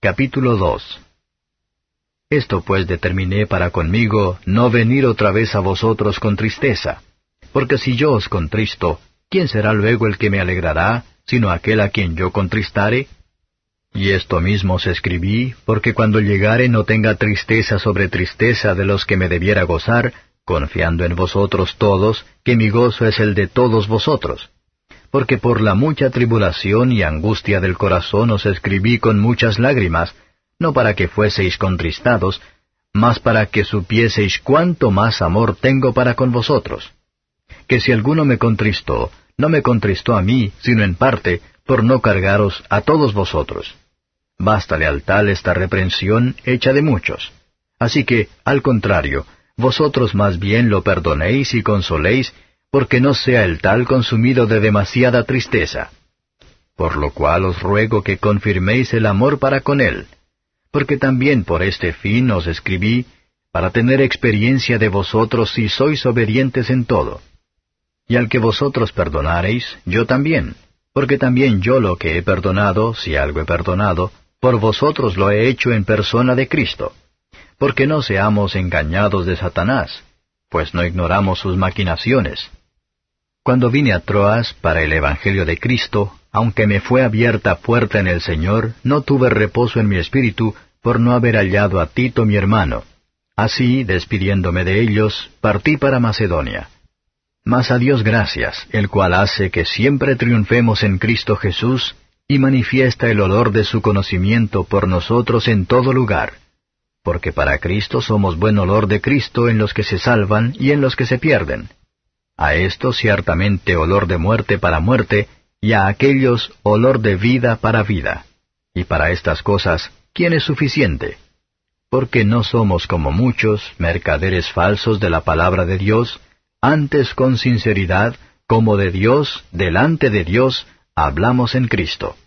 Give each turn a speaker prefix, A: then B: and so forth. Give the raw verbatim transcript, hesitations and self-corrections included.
A: Capítulo dos. Esto pues determiné para conmigo no venir otra vez a vosotros con tristeza. Porque si yo os contristo, ¿quién será luego el que me alegrará, sino aquel a quien yo contristare? Y esto mismo os escribí, porque cuando llegare no tenga tristeza sobre tristeza de los que me debiera gozar, confiando en vosotros todos, que mi gozo es el de todos vosotros. Porque por la mucha tribulación y angustia del corazón os escribí con muchas lágrimas, no para que fueseis contristados, mas para que supieseis cuánto más amor tengo para con vosotros. Que si alguno me contristó, no me contristó a mí, sino en parte, por no cargaros a todos vosotros. Bástale al tal esta reprensión hecha de muchos. Así que, al contrario, vosotros más bien lo perdonéis y consoléis, porque no sea el tal consumido de demasiada tristeza. Por lo cual os ruego que confirméis el amor para con él, porque también por este fin os escribí, para tener experiencia de vosotros si sois obedientes en todo. Y al que vosotros perdonareis, yo también, porque también yo lo que he perdonado, si algo he perdonado, por vosotros lo he hecho en persona de Cristo, porque no seamos engañados de Satanás, pues no ignoramos sus maquinaciones. Cuando vine a Troas para el Evangelio de Cristo, aunque me fue abierta puerta en el Señor, no tuve reposo en mi espíritu por no haber hallado a Tito mi hermano. Así, despidiéndome de ellos, partí para Macedonia. Mas a Dios gracias, el cual hace que siempre triunfemos en Cristo Jesús, y manifiesta el olor de su conocimiento por nosotros en todo lugar. Porque para Cristo somos buen olor de Cristo en los que se salvan y en los que se pierden. A estos ciertamente olor de muerte para muerte, y a aquellos olor de vida para vida. Y para estas cosas, ¿quién es suficiente? Porque no somos como muchos, mercaderes falsos de la palabra de Dios, antes con sinceridad, como de Dios, delante de Dios, hablamos en Cristo.